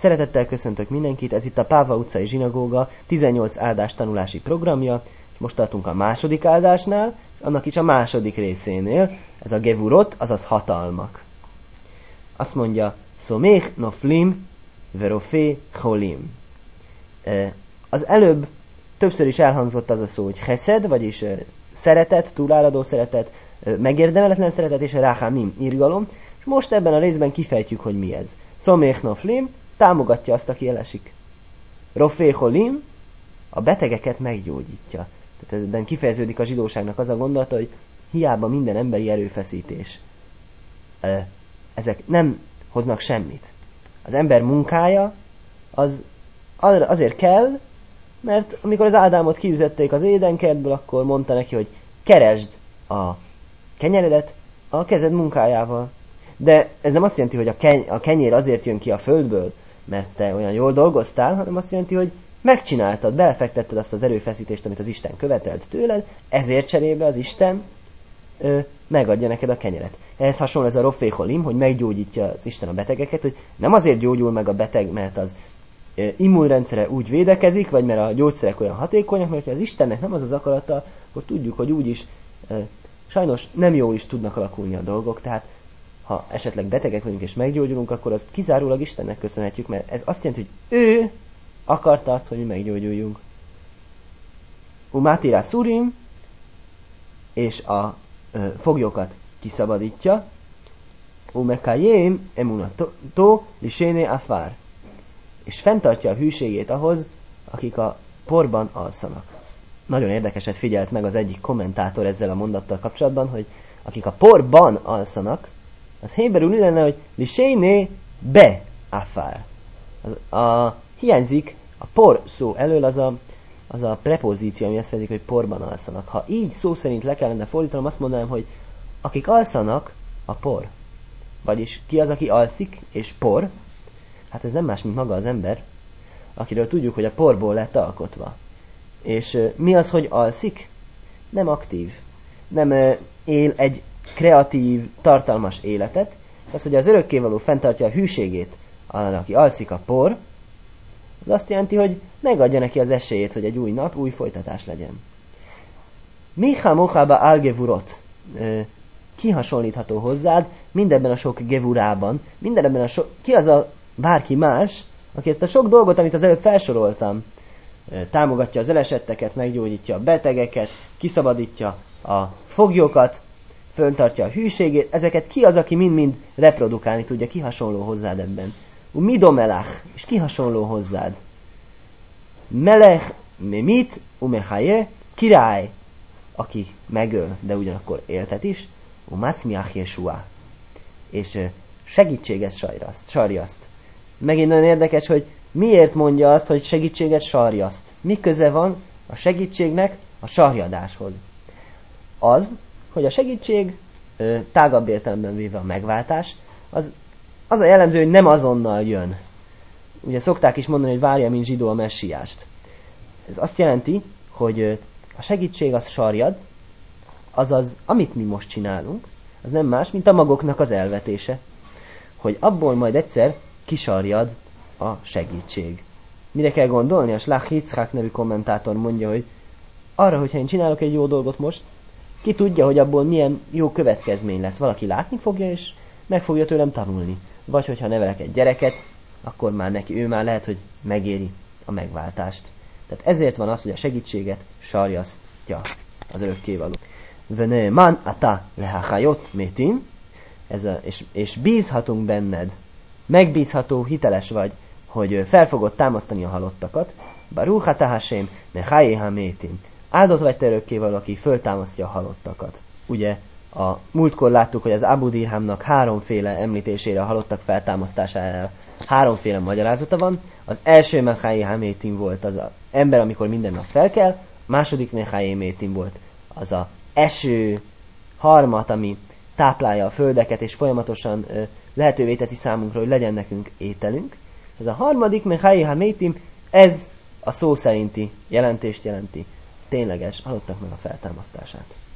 Szeretettel köszöntök mindenkit, ez itt a Páva utcai zsinagóga 18 áldás tanulási programja, és most tartunk a második áldásnál, annak is a második részénél, ez a gevurot, azaz hatalmak. Azt mondja, Szomech noflim verofé cholim. Az előbb többször is elhangzott az a szó, hogy cheszed, vagyis szeretet, túláradó szeretet, megérdemeletlen szeretet és ráhámim, irgalom, és most ebben a részben kifejtjük, hogy mi ez. Szomech noflim támogatja azt, aki elesik. Rofé cholim a betegeket meggyógyítja. Tehát ebben kifejeződik a zsidóságnak az a gondolata, hogy hiába minden emberi erőfeszítés. Ezek nem hoznak semmit. Az ember munkája az azért kell, mert amikor az Ádámot kiüzették az édenkertből, akkor mondta neki, hogy keresd a kenyeredet a kezed munkájával. De ez nem azt jelenti, hogy a kenyér azért jön ki a földből, mert te olyan jól dolgoztál, hanem azt jelenti, hogy megcsináltad, belefektetted azt az erőfeszítést, amit az Isten követelt tőled, ezért cserébe az Isten megadja neked a kenyeret. Ehhez hasonló ez a rofé cholim, hogy meggyógyítja az Isten a betegeket, hogy nem azért gyógyul meg a beteg, mert az immunrendszere úgy védekezik, vagy mert a gyógyszerek olyan hatékonyak, mert az Istennek nem az az akarata, hogy tudjuk, hogy úgyis sajnos nem jól is tudnak alakulni a dolgok, tehát ha esetleg betegek vagyunk és meggyógyulunk, akkor azt kizárólag Istennek köszönhetjük, mert ez azt jelenti, hogy ő akarta azt, hogy mi meggyógyuljunk. Umátira szurim, és a foglyokat kiszabadítja. Umekajém emunató liséné afár. És fenntartja a hűségét ahhoz, akik a porban alszanak. Nagyon érdekeset figyelt meg az egyik kommentátor ezzel a mondattal kapcsolatban, hogy akik a porban alszanak, az héberül úgy lenne, hogy liséné be afár. Hiányzik a por szó elől az a prepozíció, ami azt fejezik, hogy porban alszanak. Ha így szó szerint le kellene fordítanom, azt mondanám, hogy akik alszanak, a por. Vagyis ki az, aki alszik, és por? Hát ez nem más, mint maga az ember, akiről tudjuk, hogy a porból lett alkotva. És mi az, hogy alszik? Nem aktív. Nem él egy kreatív, tartalmas életet. Az, hogy az örökkévaló fenntartja a hűségét, aki alszik a por, az azt jelenti, hogy megadja neki az esélyét, hogy egy új nap, új folytatás legyen. Micha mochába al gevurot. Kihasonlítható hozzád mindebben a sok gevurában, mindenebben a sok... Ki az a bárki más, aki ezt a sok dolgot, amit az előbb felsoroltam, támogatja az elesetteket, meggyógyítja a betegeket, kiszabadítja a foglyokat, föntartja a hűségét, ezeket ki az, aki mind-mind reprodukálni tudja, ki hasonló hozzád ebben. Midomelach, és ki hasonló hozzád. Melech, memit, umehaye, király, aki megöl, de ugyanakkor éltet is, umacmiach Jeshua, és segítséget sarjaszt. Megint nagyon érdekes, hogy miért mondja azt, hogy segítséget sarjaszt. Mi köze van a segítségnek a sarjadáshoz? Az, hogy a segítség, tágabb értelemben véve a megváltás, az a jellemző, hogy nem azonnal jön. Ugye szokták is mondani, hogy várja, mint zsidó a messiást. Ez azt jelenti, hogy a segítség az sarjad, azaz, amit mi most csinálunk, az nem más, mint a magoknak az elvetése. Hogy abból majd egyszer kisarjad a segítség. Mire kell gondolni? A Slach Yitzchak nevű kommentátor mondja, hogy arra, hogyha én csinálok egy jó dolgot most, ki tudja, hogy abból milyen jó következmény lesz. Valaki látni fogja, és meg fogja tőlem tanulni. Vagy hogyha nevelek egy gyereket, akkor már ő már lehet, hogy megéri a megváltást. Tehát ezért van az, hogy a segítséget sarjasztja az örökkévaló. V'ne'eman ata lehachayot metim, és bízhatunk benned, megbízható, hiteles vagy, hogy fel fogod támasztani a halottakat. Baruch ata Hashem mechayé hamétim. Áldott vagy te örökkévaló, aki föltámasztja a halottakat. Ugye a múltkor láttuk, hogy az Abu Dirhamnak háromféle említésére a halottak feltámasztására háromféle magyarázata van. Az első mechayé hamétim volt az ember, amikor minden nap felkel, a második mechayé métim volt az a eső, harmat, ami táplálja a földeket, és folyamatosan lehetővé teszi számunkra, hogy legyen nekünk ételünk. Ez a harmadik, mechayé hamétim, ez a szó szerinti jelentést jelenti, tényleges halottaknak a feltámasztását.